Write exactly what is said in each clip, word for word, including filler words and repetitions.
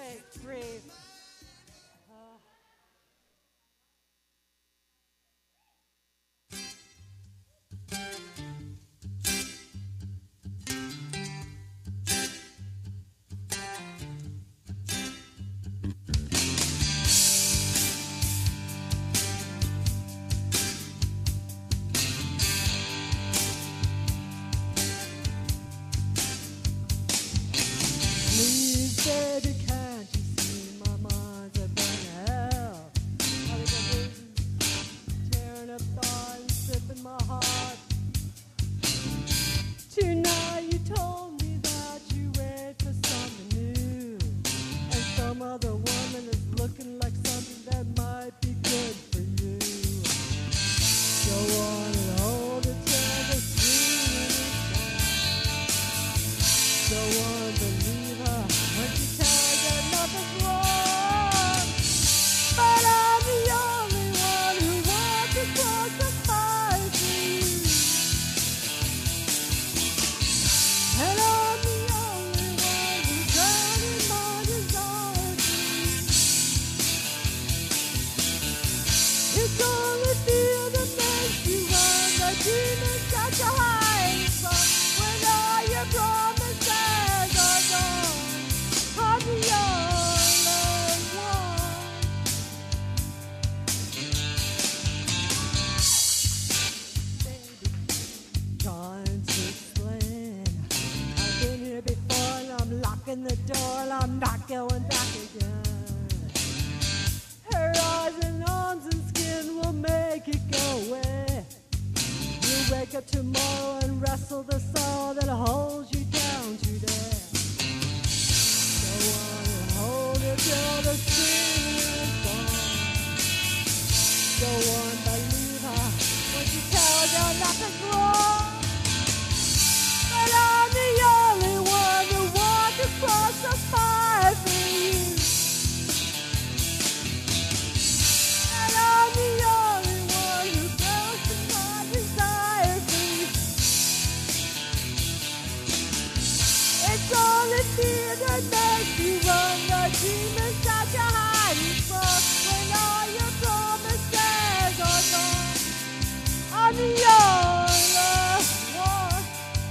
breathe. Please, baby, can't you see my mind's a burning hell? I think I'm losing, tearing apart and stripping my heart. Tonight you told me that you wait for something new, and some other woman is looking like something that might be good for you. Go on and hold it till the screaming is gone. Go on, believe her when she tells you nothing's wrong. But I'm the only one who wants to cross the fire for you. And I'm the only one who's burning my desire for you. It's only fear that makes you run, the demons that you're hiding from. When all your promises are gone, I'm the only one. Baby, trying to explain, I've been here before and I'm locking the door and I'm not going back again. Her eyes and arms and skin will make it go away. You'll wake up tomorrow and wrestle the sorrow that holds you down today. Go on and hold it till the screaming is gone. Go on, believe her when she tells you nothing's wrong. But I'm the only one who wants to cross the fire for you. And I'm the only one who goes to my desire for you. It's only fear that makes you run, the demons that you're hiding from. When all your promises are gone, I'm the only one.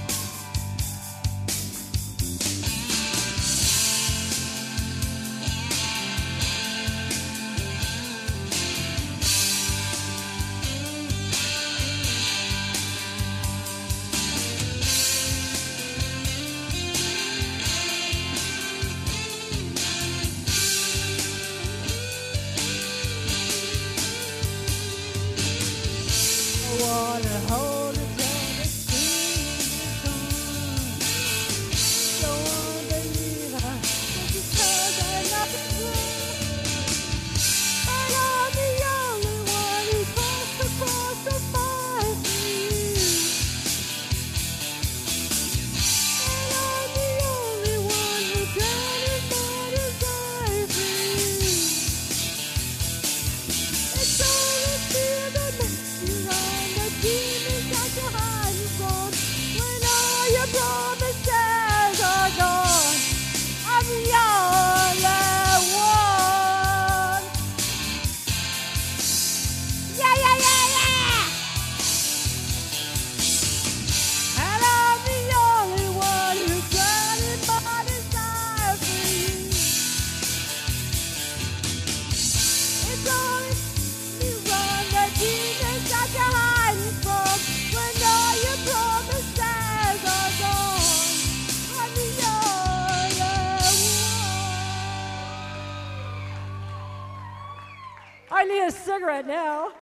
Go on and hold it till the screaming is gone. Go on, believe her when she tells you nothing's wrong. But I'm the only one who goes to cross the fire for you. And I'm the only one who granted my desire for you. It's only fear that makes you run, the demons that you're hiding from. When all your promises are gone, I'm the only one. Yeah, yeah, yeah, yeah. And I'm the only one who granted my desire for you. It's only you run, the demons that you're hiding from. When all your promises are gone, I'm the only one. I need a cigarette now.